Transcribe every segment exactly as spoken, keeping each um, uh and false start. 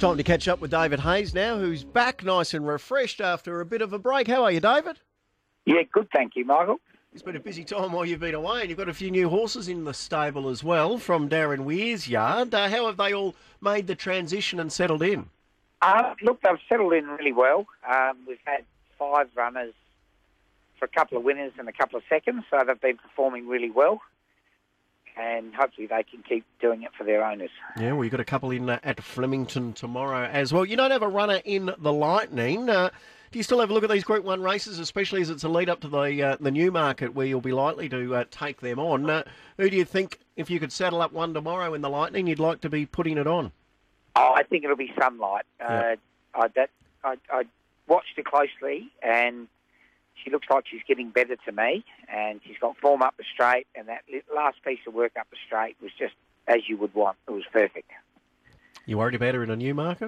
Time to catch up with David Hayes now, who's back nice and refreshed after a bit of a break. How are you, David? Yeah, good, thank you, Michael. It's been a busy time while you've been away, and you've got a few new horses in the stable as well from Darren Weir's yard. Uh, how have they all made the transition and settled in? Uh, look, they've settled in really well. Um, we've had five runners for a couple of winners and a couple of seconds, so they've been performing really well. And hopefully they can keep doing it for their owners. Yeah, well, you've got a couple in uh, at Flemington tomorrow as well. You don't have a runner in the Lightning. Uh, do you still have a look at these Group one races, especially as it's a lead up to the uh, the Newmarket where you'll be likely to uh, take them on? Uh, who do you think, if you could saddle up one tomorrow in the Lightning, you'd like to be putting it on? Oh, I think it'll be Sunlight. Yeah. Uh, I, that, I, I watched her closely, and she looks like she's getting better to me, and she's got form up the straight, and that last piece of work up the straight was just as you would want. It was perfect. You worried about her in a Newmarket?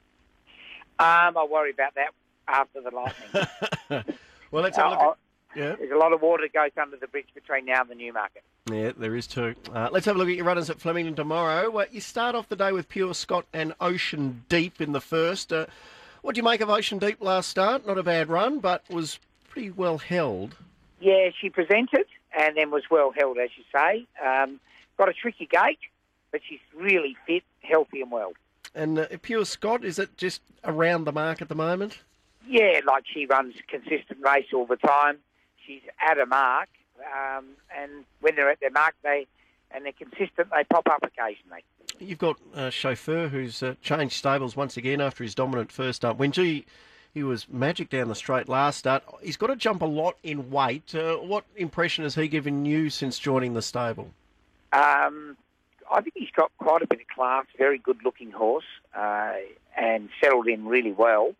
Um, I worry about that after the Lightning. Well, let's have a look Uh, at... Yeah. There's a lot of water that goes under the bridge between now and the Newmarket. Yeah, there is too. Uh, let's have a look at your runners at Flemington tomorrow. Well, you start off the day with Pure Scott and Ocean Deep in the first. Uh, what do you make of Ocean Deep last start? Not a bad run, but was pretty well held. Yeah, she presented and then was well held, as you say. Um, got a tricky gait, but she's really fit, healthy and well. And uh, Pure Scott, is it just around the mark at the moment? Yeah, like she runs a consistent race all the time. She's at a mark, um, and when they're at their mark, they and they're consistent, they pop up occasionally. You've got a chauffeur who's uh, changed stables once again after his dominant first up win. Gee, he was magic down the straight last start. He's got to jump a lot in weight. Uh, what impression has he given you since joining the stable? Um, I think he's got quite a bit of class, very good-looking horse, uh, and settled in really well.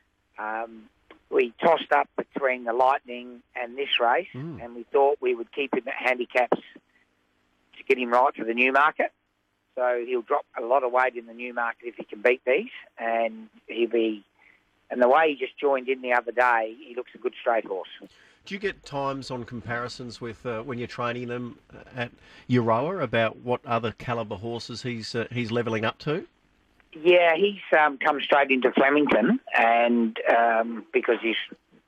Um, we tossed up between the Lightning and this race, mm. and we thought we would keep him at handicaps to get him right for the Newmarket. So he'll drop a lot of weight in the Newmarket if he can beat these, and he'll be... And the way he just joined in the other day, he looks a good straight horse. Do you get times on comparisons with uh, when you're training them at Euroa about what other calibre horses he's uh, he's levelling up to? Yeah, he's um, come straight into Flemington, and um, because his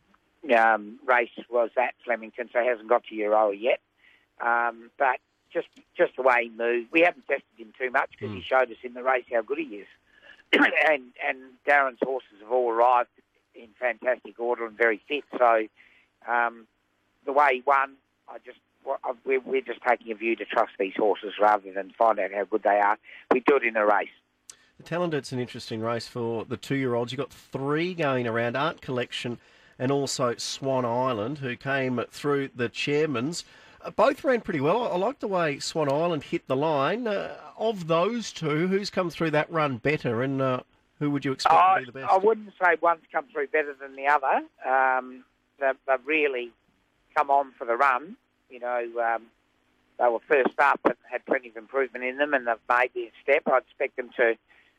um, race was at Flemington, so he hasn't got to Euroa yet. Um, but just just the way he moved, we haven't tested him too much because mm. he showed us in the race how good he is. and and Darren's horses have all arrived in fantastic order and very fit. So um, the way he won, I just we're, we're just taking a view to trust these horses rather than find out how good they are. We do it in a race. The Talendit's an interesting race for the two-year-olds. You've got three going around, Art Collection and also Swan Island, who came through the Chairman's. Uh, both ran pretty well. I, I like the way Swan Island hit the line. Uh, of those two, who's come through that run better, and uh, who would you expect uh, to be the best? I wouldn't say one's come through better than the other. Um, they've, they've really come on for the run. You know, um, they were first up and had plenty of improvement in them, and they've made their step. I'd expect them to...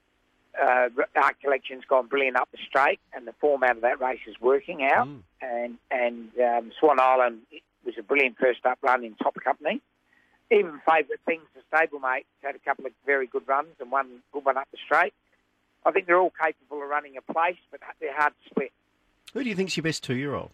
Uh, Art Collection's gone brilliant up the straight, and the form out of that race is working out. Mm. And and um, Swan Island was a brilliant first up run in top company. Even Favourite Things, the stablemate, had a couple of very good runs and one good one up the straight. I think they're all capable of running a place, but they're hard to split. Who do you think's your best two-year-old?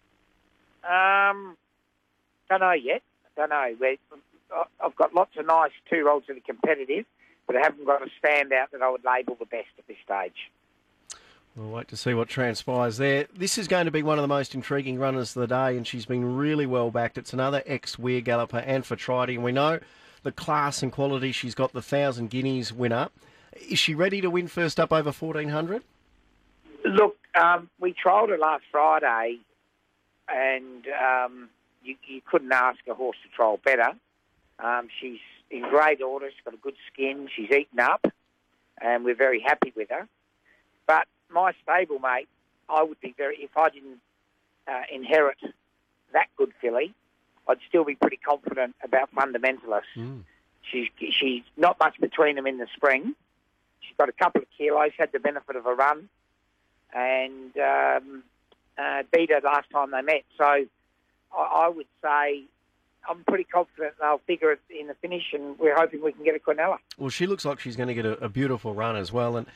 Um, don't know yet. Don't know. We're, I've got lots of nice two-year-olds that are competitive, but I haven't got a standout that I would label the best at this stage. We'll wait to see what transpires there. This is going to be one of the most intriguing runners of the day, and she's been really well backed. It's another ex-Weir galloper, Amphitrite, and we know the class and quality. She's got the Thousand Guineas winner. Is she ready to win first up over fourteen hundred? Look, um, we trialled her last Friday, and um, you, you couldn't ask a horse to trial better. Um, she's in great order. She's got a good skin. She's eaten up, and we're very happy with her. But my stablemate, I would be very, if I didn't uh, inherit that good filly, I'd still be pretty confident about Fundamentalist. Mm. She's she's not much between them in the spring. She's got a couple of kilos, had the benefit of a run, and um, uh, beat her last time they met. So I, I would say I'm pretty confident they'll figure it in the finish, and we're hoping we can get a Quinella. Well, she looks like she's going to get a, a beautiful run as well, and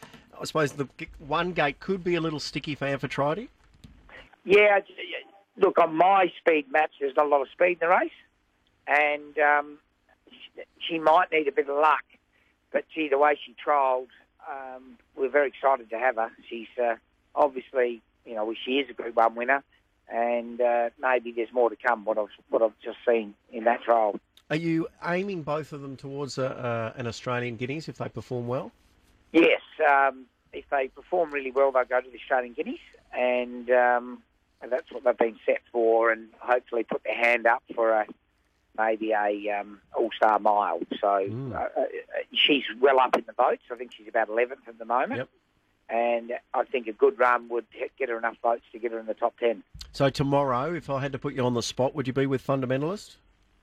I suppose the g- one gate could be a little sticky for Amphitrite. Yeah, look, on my speed maps, there's not a lot of speed in the race, and um, she, she might need a bit of luck. But, gee, the way she trialled, um, we're very excited to have her. She's uh, obviously, you know, she is a Group one winner, and uh, maybe there's more to come, what I've, what I've just seen in that trial. Are you aiming both of them towards a, uh, an Australian Guineas if they perform well? Yes. Um, if they perform really well, they'll go to the Australian Guineas, and um, that's what they've been set for, and hopefully put their hand up for a maybe a um, All-Star Mile. So mm. uh, uh, she's well up in the votes. I think she's about eleventh at the moment. Yep. And I think a good run would get her enough votes to get her in the top ten. So tomorrow, if I had to put you on the spot, would you be with Fundamentalist?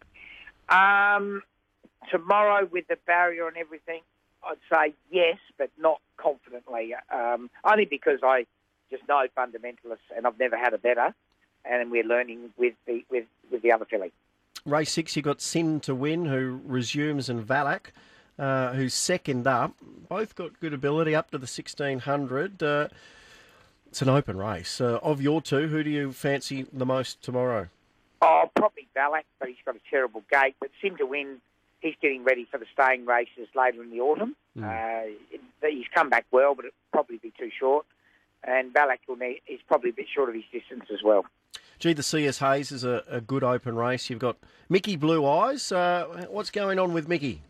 Um, tomorrow with the barrier and everything, I'd say yes, but not confidently. Um, only because I just know Fundamentalists and I've never had a better, and we're learning with the with, with the other filly. Race six, you got Sin to win, who resumes, and Valak, uh, who's second up. Both got good ability up to the sixteen hundred. Uh, it's an open race. Uh, of your two, who do you fancy the most tomorrow? Oh, probably Valak, but he's got a terrible gait. But Sin to win, he's getting ready for the staying races later in the autumn. Mm. Uh, it, he's come back well, but it'll probably be too short. And Valak will need, is probably a bit short of his distance as well. Gee, the C S Hayes is a, a good open race. You've got Mickey Blue Eyes. Uh, what's going on with Mickey?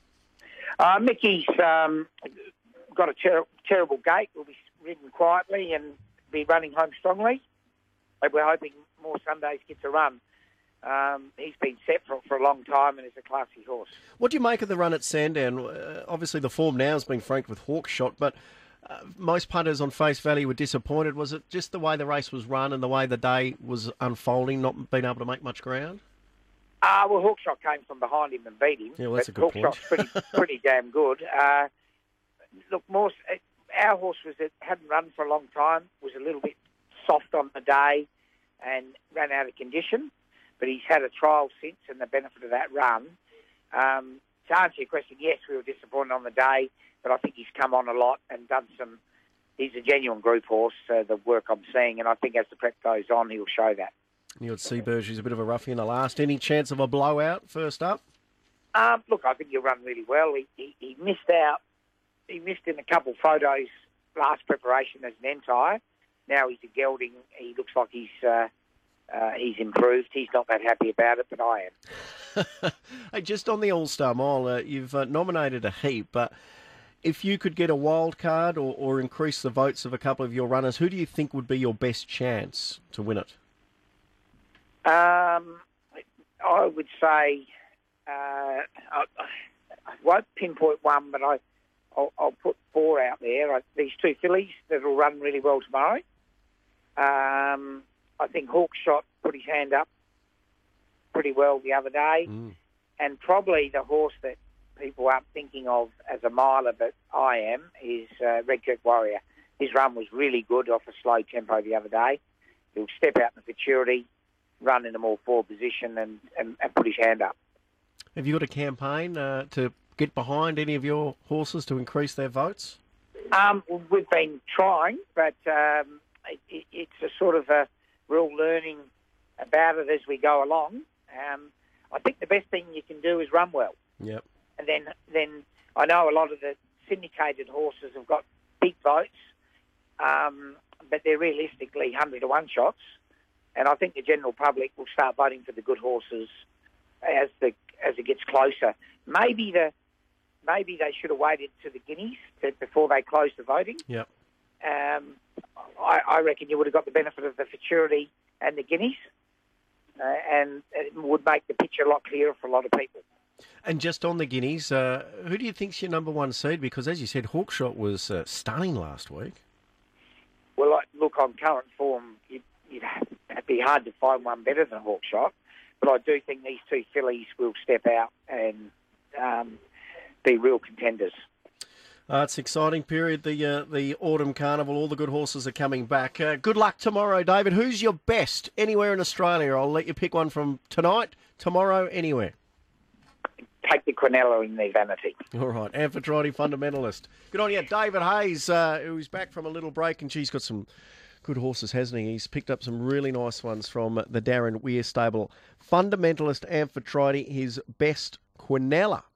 Uh, Mickey's um, got a ter- terrible gait. Will be ridden quietly and be running home strongly. But we're hoping more Sundays gets a run. Um, he's been set for, for a long time and is a classy horse. What do you make of the run at Sandown? Uh, obviously, the form now has been franked with Hawkshot, but uh, most punters on face value were disappointed. Was it just the way the race was run and the way the day was unfolding, not being able to make much ground? Uh, well, Hawkshot came from behind him and beat him. Yeah, well, that's a good Hawkshot's point. pretty, pretty damn good. Uh, look, more, our horse was it hadn't run for a long time, was a little bit soft on the day and ran out of condition. But he's had a trial since and the benefit of that run. Um, to answer your question, yes, we were disappointed on the day, but I think he's come on a lot and done some... He's a genuine group horse, uh, the work I'm seeing, and I think as the prep goes on, he'll show that. You got Seaburge, who's a bit of a roughie in the last. Any chance of a blowout first up? Um, look, I think he'll run really well. He, he, he missed out. He missed in a couple of photos last preparation as an entire. Now he's a gelding. He looks like he's... Uh, Uh, he's improved. He's not that happy about it, but I am. Hey, just on the All-Star Mile, uh, you've uh, nominated a heap, but if you could get a wild card or, or increase the votes of a couple of your runners, who do you think would be your best chance to win it? Um, I would say, uh, I, I won't pinpoint one, but I, I'll, I'll put four out there. I, these two fillies that will run really well tomorrow. Um... I think Hawkshot put his hand up pretty well the other day. Mm. And probably the horse that people aren't thinking of as a miler, but I am, is uh, Redkirk Warrior. His run was really good off a slow tempo the other day. He'll step out in the futurity, run in a more forward position and, and, and put his hand up. Have you got a campaign uh, to get behind any of your horses to increase their votes? Um, we've been trying, but um, it, it, it's a sort of a... We're all learning about it as we go along. Um, I think the best thing you can do is run well. Yep. And then, then I know a lot of the syndicated horses have got big votes, um, but they're realistically one hundred to one shots. And I think the general public will start voting for the good horses as the as it gets closer. Maybe the maybe they should have waited to the Guineas to, before they closed the voting. Yep. Um, I, I reckon you would have got the benefit of the futurity and the Guineas, uh, and it would make the picture a lot clearer for a lot of people. And just on the Guineas, uh, who do you think's your number one seed? Because as you said, Hawkshot was uh, stunning last week. Well, like, look, on current form, you'd, you'd have, it'd be hard to find one better than Hawkshot, but I do think these two fillies will step out and um, be real contenders. Uh, it's an exciting period, the uh, the Autumn Carnival. All the good horses are coming back. Uh, good luck tomorrow, David. Who's your best anywhere in Australia? I'll let you pick one from tonight, tomorrow, anywhere. take the Quinella in their vanity. All right, Amphitrite Fundamentalist. Good on you. David Hayes, uh, who's back from a little break, and she's got some good horses, hasn't he? He's picked up some really nice ones from the Darren Weir stable. Fundamentalist Amphitrite, his best Quinella.